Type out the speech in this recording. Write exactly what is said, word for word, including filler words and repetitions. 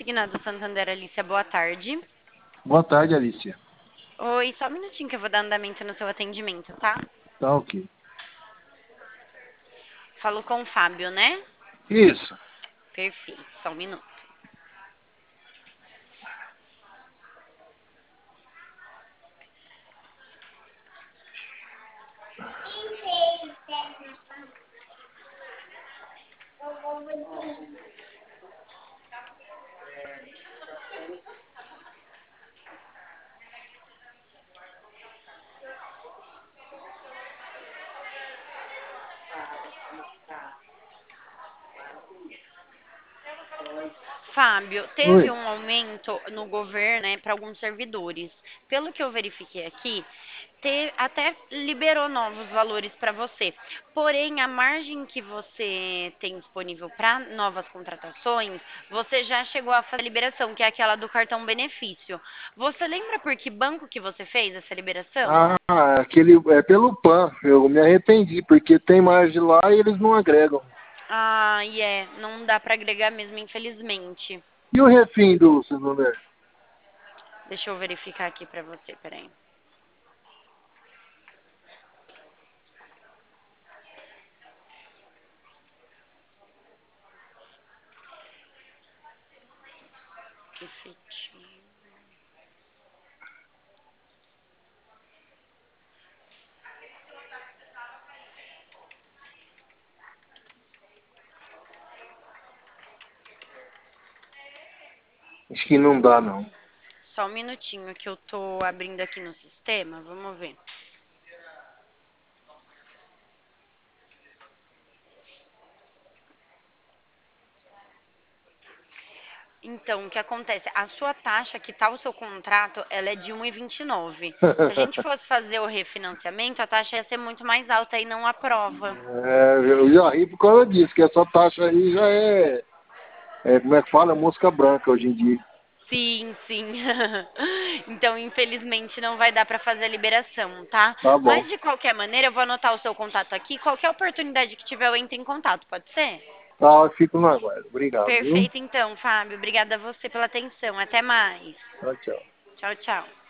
Consignado Santander, Alicia, boa tarde. Boa tarde, Alicia. Oi, só um minutinho que eu vou dar andamento no seu atendimento, tá? Tá ok. Falo com o Fábio, né? Isso. Perfeito, só um minuto. Fábio, teve Oi. um aumento no governo, né, para alguns servidores. Pelo que eu verifiquei aqui, te- até liberou novos valores para você. Porém, a margem que você tem disponível para novas contratações, você já chegou a fazer a liberação, que é aquela do cartão benefício. Você lembra por que banco que você fez essa liberação? Ah, aquele é pelo P A N. Eu me arrependi, porque tem margem lá e eles não agregam. Ah, e é, não dá para agregar mesmo, infelizmente. E o refim do Santander? Deixa eu verificar aqui para você, peraí. Efetivo. Acho que não dá, não. Só um minutinho que eu tô abrindo aqui no sistema, vamos ver. Então, o que acontece? A sua taxa, que tá o seu contrato, ela é de um vírgula vinte e nove. Se a gente fosse fazer o refinanciamento, a taxa ia ser muito mais alta e não aprova. É, eu já ri por causa disso, que essa taxa aí já é, é como é que fala? Mosca branca hoje em dia. Sim, sim. Então, infelizmente, não vai dar para fazer a liberação, tá? Tá bom. Mas, de qualquer maneira, eu vou anotar o seu contato aqui. Qualquer oportunidade que tiver, eu entro em contato, pode ser? Tá, eu fico no aguardo. Obrigado, viu? Perfeito, então, Fábio. Obrigada a você pela atenção. Até mais. Tchau, tchau. Tchau, tchau.